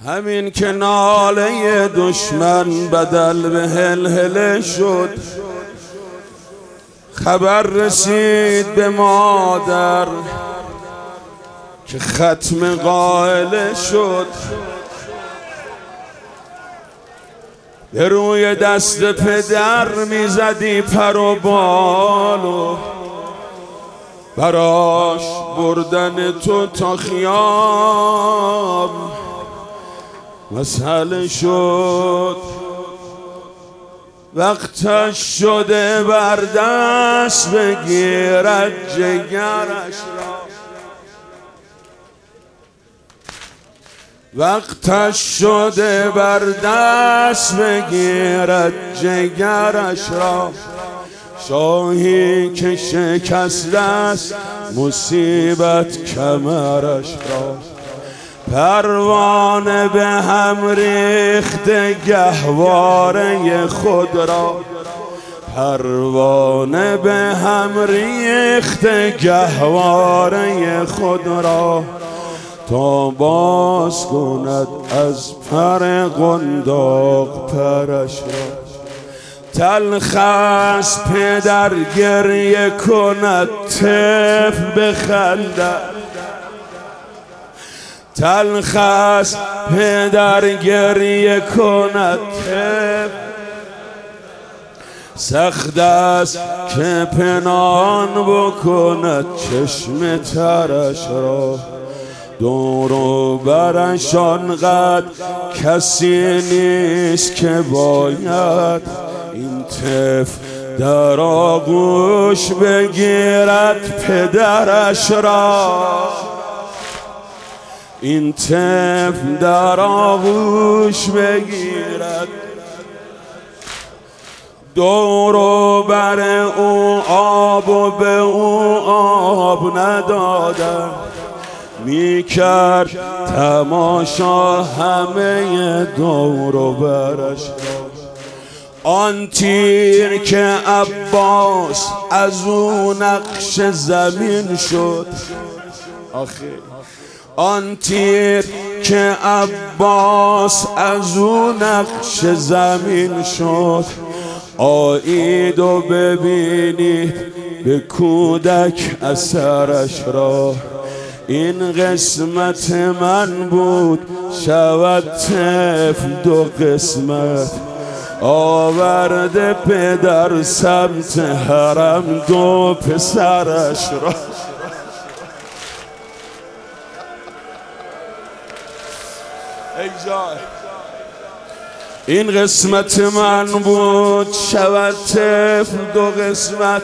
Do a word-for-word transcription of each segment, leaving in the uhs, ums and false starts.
همین که ناله دشمن بدل به هلهله شد، خبر رسید به مادر که ختم قائله شد. به روی دست پدر میزدی پر و بالو، براش بردن تو تا خیام مسئله شد. وقتش شده بر دست بگیرد جگرش را، وقتش شده بر دست بگیرد جگرش را. شاهی که شکست است مصیبت کمرش را، پروانه به هم ریخته گهواره خود را، پروانه به هم ریخته گهواره خود را. تا باز کند از پر قنداق پرش را، تلخ است پدر گریه کند طفل بخندد، تلخ است پدر گریه کند طفل، سخت است که پنهان بکند چشم ترش را. دور و برش آنقدر کسی نیست که باید این طفل در آغوش بگیرد پدرش را، این طفل در آغوش بگیرد. دور و بر او آب و به او آب ندادن، میکرد تماشا همه دور و برش را. آن تیر که عباس از او نقش زمین شد، آن تیر که عباس از او نقش زمین شد. آیید و ببینید به کودک اثرش را، این قسمت من بود شود طفل دو قسمت. آورده پدر سمت حرم دو پسرش را. ای جای این قسمت من بود شود طفل دو قسمت.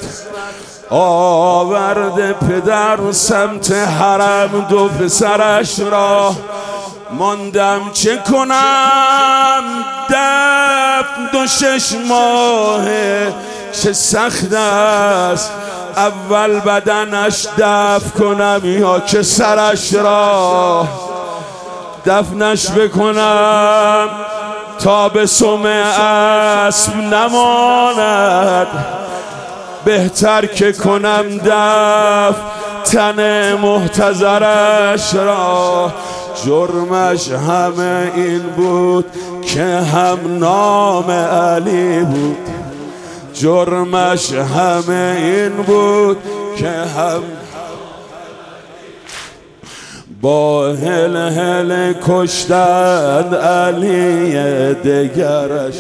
آورده پدر سمت حرم دو پسرش را. ماندم چه کنم دفن دو شش ماهه چه سخت است، اول بدنش دفن کنم یا که سرش را. دفنش بکنم تا به سم اسب نماند، بهتر که کنم دفن تن محتضرش را. جرمش همه این بود که هم نام علی بود، جرمش همه این بود که هم با هل هل کشتند علی دگرش.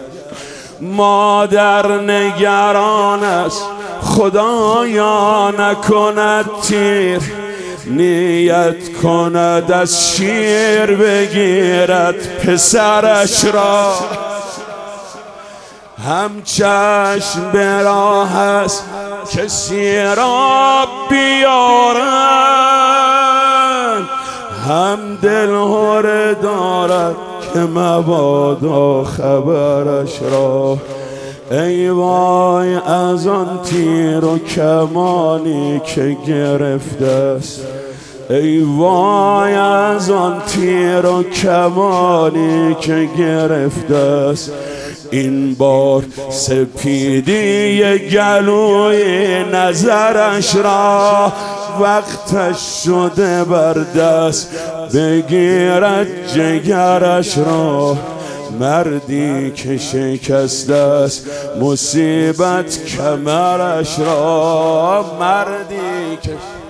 مادر نگران است خدایا نکند تیر، نیت کند از شیر بگیرد پسرش را. هم چشم به راه است کسی را بیارند، هم دل هره دارد که مبادا خبرش را. ای وای از آن تیر و کمانی که گرفته است، ای وای از آن تیر و کمانی که گرفته است. این بار سپیدی گلوی نظرش را وقتش شده بر دست بگیرد جگرش را. مردی که شکسته است مصیبت کمرش را. مردی که